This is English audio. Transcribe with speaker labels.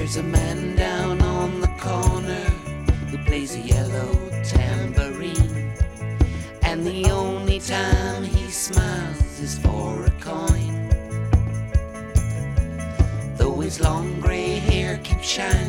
Speaker 1: There's a man down on the corner who plays a yellow tambourine, and the only time he smiles is for a coin. Though his long grey hair keeps shining